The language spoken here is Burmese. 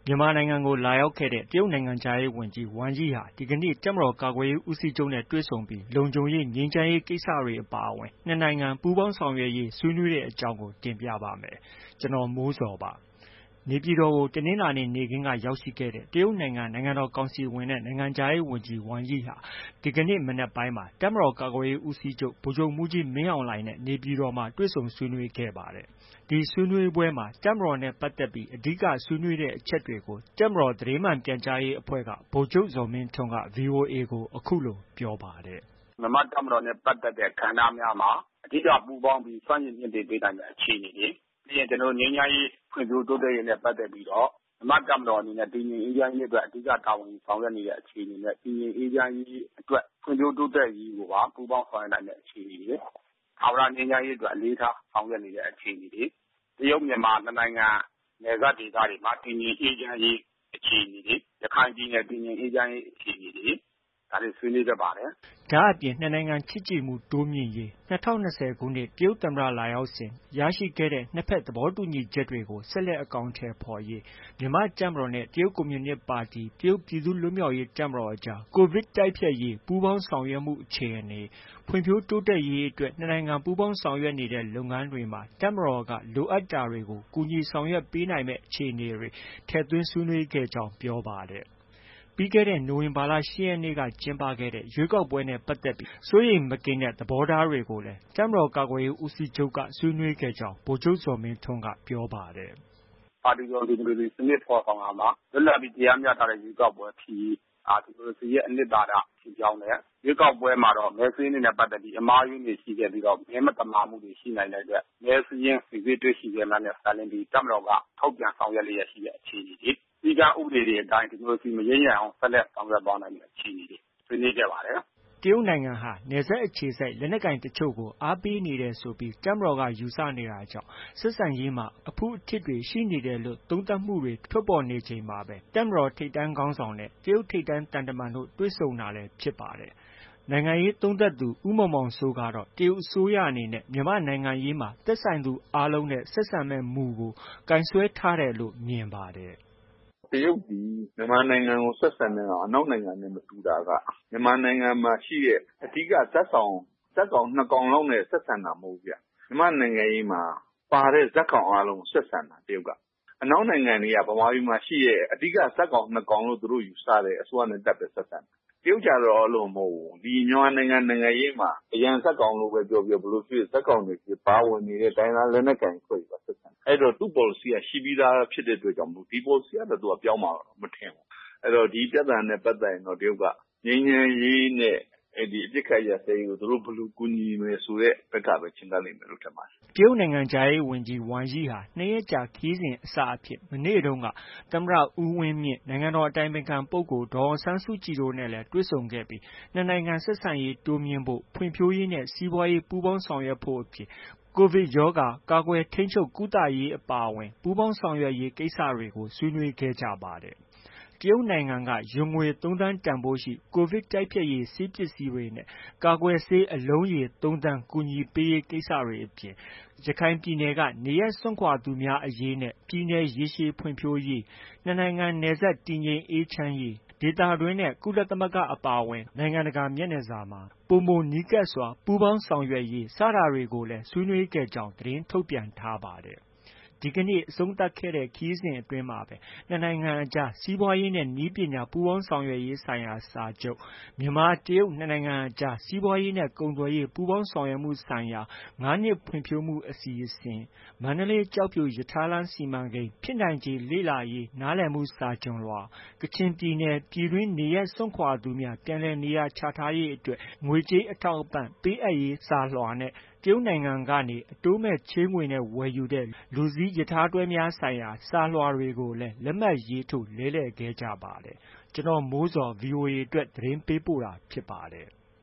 မြန်မာနိုင်ငံကိုလာရောက်ခဲ့တဲ့တရုတ်နိုင်ငံခြားရေးဝန်ကြီးဝမ်ယီဟာဒီကနေ့တပ်မတော်ကာကွယ်ရေးဦးစီးချုပ်နဲ့တွေ့ဆုံပြီးလုံခြုံရေးငြိမ်းချမ်းရေးကိစ္စတွေအပါအဝင်နှစ်နိုင်ငံပူးပေါင်းဆောင်ရွက်ရေးဆွေးနွေးတဲ့အကြောင်းကိုတင်ပြပါမယ်။ကျွန်တော်မိုးဇော်ပါ။နေပြည်တော်ကိုတနင်္လာနေ့နေ့ခင်းကရောက်ရှိခဲ့တဲ့တရုတ်နိုင်ငံတော်ကောင်စီဝင်နဲ့နိုင်ငံခြားရေးဝန်ကြီးဝမ်ယီဟာဒီကနေ့မနက်ပိုင်းမှာတပ်မတော်ကာကွယ်ရေးဦးစီးချုပ်ဗိုလ်ချုပ်မှူးကြီးမင်းအောင်လှိုင်နဲ့နေပြည်တော်မှာတွေ့ဆုံဆွေးနွေးခဲ့ပါတယ်။ဒီဆွေးနွေးပွဲမှာတပ်မတော်နဲ့ပတ်သက်ပြီးအဓိကဆွေးနွေးတဲ့အချက်တွေကိုတပ်မတော်သတင်းမှန်ပြန်ကြားရေးအဖွဲ့ကဗိုလ်ချုပ်ဇော်မင်းထွန်းက VOA ကိုအခုလိုပြောပါတယ်။မြန်မာတပ်မတော်နဲ့ပတ်သက်တဲ့ကဏ္ဍများမှာအဓိကပူးပေါင်းပြီးစွမ်းရည်မြင့်တင်ပေးနိုင်တဲ့အခြေအနေတွေပြီးရင်ကျွန်တော်ငြိမ်းချမ်းရေးဖွံ့ဖြိုးတိုးတက်ရေးနဲ့ပတ်သက်ပြီးတော့မြန်မာတပ်မတော်အနေနဲ့တည်ငြိမ်အေးချမ်းရေးအတွက်အဓိကတာဝန်ဆောင်ရွက်နေတဲ့အခြေအနေနဲ့တည်ငြိမ်အေးချမ်းရေးအတွက်ဖွံ့ဖြိုးတိုးတက်ရေးကိုပါပူးပေါင်းဆောင်ရွက်နိုင်တဲ့အခြေအနေတွေ။ထာဝရငြိမ်းချမ်းရေးအတွက်အလေးထားဆောင်ရွက်နေတဲ့အခြေအနေတွေတရုတ်မြန်မာနှစ်နိုင်ငံနယ်စပ်ဒေသတွေမှာတည်ငြိမ်အေးချမ်းရေးအခြေအနေတွေရခိုင်ပြည်နယ်တည်ငြိမ်အေးချမ်းရေးအခြေအနေတွေဒါတွေဆွေးနွေးခဲ့ပါတယ်။ဒါအပြင်နှစ်နိုင်ငံချစ်ကြည်မှုတိုးမြှင့်ရေး2020ခုနှစ်တရုတ်သမ္မတလာရောက်စဉ်ရရှိခဲ့တဲ့နှစ်ဖက်သဘောတူညီချက်တွေကိုဆက်လက်အကောင်အထည်ဖော်ရေးမြန်မာတပ်မတော်နဲ့တရုတ်ကွန်မြူနစ်ပါတီတရုတ်ပြည်သူ့လွတ်မြောက်ရေးတပ်မတော်အကြားကိုဗစ်တိုက်ဖျက်ရေးပူးပေါင်းဆောင်ရွက်မှုအခြေအနေဖွံ့ဖြိုးတိုးတက်ရေးအတွက်နှစ်နိုင်ငံပူးပေါင်းဆောင်ရွက်နေတဲ့လုပ်ငန်းတွေမှာတပ်မတော်ကလိုအပ်တာတွေကိုကူညီဆောင်ရွက်ပေးနိုင်မယ့်အခြေအနေတွေထည့်သွင်းဆွေးနွေးခဲ့ကြောင်းပြောပါတယ်။ပြီးခဲ့တဲ့နိုဝင်ဘာလ ၈ ရက်နေ့ကကျင်းပခဲ့တဲ့ရွေးကောက်ပွဲနဲ့ပတ်သက်ပြီးစိုးရိမ်မကင်းတဲ့သဘောထားတွေကိုလည်းတပ်မတော်ကာကွယ်ရေးဦးစီးချုပ်ကဆွေးနွေးခဲ့ကြောင်းဗိုလ်ချုပ်ဇော်မင်းထွန်းကပြောပါတယ်။ပါတီစုံဒီမိုကရေစီစနစ်ဖော်ဆောင်ရာမှာလွတ်လပ်ပြီးတရားမျှတတဲ့ရွေးကောက်ပွဲဖြစ်ရေးဒီမိုကရေစီရဲ့အနှစ်သာရဖြစ်ကြောင်းနဲ့ရွေးကောက်ပွဲမှာတော့မဲဆွေးနွေးနဲ့ပတ်သက်ပြီးအမှားယွင်းတွေရှိခဲ့ပြီးတော့မဲမတမာမှုတွေရှိနိုင်တဲ့အတွက်မဲစည်းရင်းစစ်ဆေးတွေ့ရှိခဲ့မှနဲ့စတင်ပြီးတပ်မတော်ကထုတ်ပြန်ဆောင်ရွက်လျက်ရှိတဲ့အခြေအနေတွေဒီကဥပဒေတွေအတိုင်းဒီမိုကရေစီမရင်းရအောင်ဆက်လက်ဆောင်ရွက်သွားနိုင်တဲ့အခြေအနေတွေဆွေးနွေးခဲ့ပါတယ်။တရုတ်နိုင်ငံဟာနယ်စပ်အခြေစိုက်လက်နက်ကိုင်တချို့ကိုအားပေးနေတယ်ဆိုပြီးတပ်မတော်ကယူဆနေတာကြောင့်ဆက်ဆံရေးမှာအဖုအထစ်တွေရှိနေတယ်လို့သုံးသပ်မှုတွေထွက်ပေါ်နေချိန်မှာပဲတပ်မတော်ထိပ်တန်းခေါင်းဆောင်နဲ့တရုတ်ထိပ်တန်းသံတမန်တို့တွေ့ဆုံတာလည်းဖြစ်ပါတယ်။နိုင်ငံရေးသုံးသပ်သူဦးမောင်မောင်စိုးကတော့တရုတ်အစိုးရအနေနဲ့မြန်မာနိုင်ငံရေးမှာသက်ဆိုင်သူအားလုံးနဲ့ဆက်ဆံမယ့်မူကိုကိုင်စွဲထားတယ်လို့မြင်ပါတယ်။တရုတ်သည်မြန်မာနိုင်ငံကိုဆက်ဆံတဲ့အနောက်နိုင်ငံနဲ့မတူတာကမြန်မာနိုင်ငံမှာရှိတဲ့အဓိကဇာတ်ကောင်နှစ်ကောင်လောက်နဲ့ဆက်ဆံတာမဟုတ်ဘူးဗျ။မြန်မာနိုင်ငံရေးမှာပါတဲ့ဇာတ်ကောင်အားလုံးဆက်ဆံတာတရုတ်ကအနောက်နိုင်ငံတွေကဗမာပြည်မှာရှိတဲ့အဓိကဇာတ်ကောင်နှစ်ကောင်လို့သူတို့ယူဆတဲ့အစိုးရနဲ့တပ်ပဲဆက်ဆံတာ။တရုတ်ကြတော့အဲ့လိုမဟုတ်ဘူး။ဒီမြန်မာနိုင်ငံရေးမှာအရန်ဇာတ်ကောင်လို့ပဲပြောပြောဘလို့ဖြစ်ဇာတ်ကောင်တွေပါဝင်နေတဲ့တိုင်းသားလက်နက်ကိုင်အဖွဲ့တွေဆက်ဆံအဲ့တော့သူ့ policy ကရှိပြီးသားဖြစ်တဲ့အတွက်ကြောင့်မို့ဒီ policy ကတော့သူကပြောင်းမှာမထင်ဘူးအဲ့တော့ဒီပြဿနာနဲ့ပတ်သက်ရင်တော့တရုတ်ကငြိမ်းချမ်းရေးနဲ့ဒီအပြစ်ခတ်ရစဲကိုသူတို့ဘယ်လိုကူညီမယ်ဆိုတဲ့ဘက်ကပဲရှင်းတတ်လိမ့်မယ်လို့ထင်ပါတယ်တရုတ်နိုင်ငံခြားရေးဝန်ကြီးဝမ်ယီဟာ2 ရက်ကြာခရီးစဉ်အစအဖြစ်မနေ့တုန်းကသမ္မတဦးဝင်းမြင့်နိုင်ငံတော်အတိုင်ပင်ခံပုဂ္ဂိုလ်ဒေါ်အောင်ဆန်းစုကြည်တို့နဲ့လည်းတွေ့ဆုံခဲ့ပြီးနှစ်နိုင်ငံဆက်ဆံရေးတိုးမြှင့်ဖို့ဖွံ့ဖြိုးရေးနဲ့စီးပွားရေးပူးပေါင်းဆောင်ရွက်ဖို့အပြင်ကိုဗစ်ရောဂါကာကွယ်ထိန်းချုပ်ကုသရေးအပါအဝင်ပူးပေါင်းဆောင်ရွက်ရေးကိစ္စတွေကိုဆွေးနွေးခဲ့ကြပါတယ်။တရုတ်နိုင်ငံကယွမ်ငွေ3 သန်းတန်ဖိုးရှိကိုဗစ်တိုက်ဖျက်ရေးဆေးပစ္စည်းတွေနဲ့ကာကွယ်ဆေးအလုံးရေ3 သန်းကူညီပေးရေးကိစ္စတွေအပြင်ရခိုင်ပြည်နယ်ကနေရပ်စွန့်ခွာသူများအရေးနဲ့ပြည်နယ်ရေရှည်ဖွံ့ဖြိုးရေးနှစ်နိုင်ငံနယ်စပ်တည်ငြိမ်အေးချမ်းရေးဒေသတွင်းနဲ့ကုလသမဂ္ဂအပါအဝင်နိုင်ငံတကာမျက်နှာစာမှာပိုမိုနီးကပ်စွာပူးပေါင်းဆောင်ရွက်ရေးစတာတွေကိုလည်းဆွေးနွေးခဲ့ကြောင်းသတင်းထုတ်ပြန်ထားပါတယ်။ဒီကနေ့အဆုံးသတ်ခဲ့တဲ့ခရီးစဉ်အတွင်းမှာပဲနှစ်နိုင်ငံအကြားစီးပွားရေးနဲ့နည်းပညာပူးပေါင်းဆောင်ရွက်ရေးဆိုင်ရာစာချုပ်မြန်မာတရုတ်နှစ်နိုင်ငံအကြားစီးပွားရေးနဲ့ကုန်သွယ်ရေးပူးပေါင်းဆောင်ရွက်မှုဆိုင်ရာ9 နှစ်ဖွံ့ဖြိုးမှုအစီအစဉ်မန္တလေးကျောက်ဖြူရထားလမ်းစီမံကိန်းဖြစ်နိုင်ခြေလေ့လာရေးနားလည်မှုစာချွန်လွှာကချင်ပြည်နယ်ပြည်တွင်းနေရပ်စွန့်ခွာသူများပြန်လည်နေရာချထားရေးအတွက်ငွေကြေးအထောက်အပံ့ပေးအပ်ရေးစာလွှာနဲ့တရုတ်နိုင်ငံကနေအတိုးမဲ့ချေးငွေနဲ့ဝယ်ယူတဲ့လူစီးရထားတွဲများဆိုင်ရာစာလွှာတွေကိုလည်းလက်မှတ်ရေးထိုးလဲလှယ်ခဲ့ကြပါတယ်။ကျွန်တော်မိုးဇော် VOA အတွက်သတင်းပေးပို့တာဖြစ်ပါတယ်။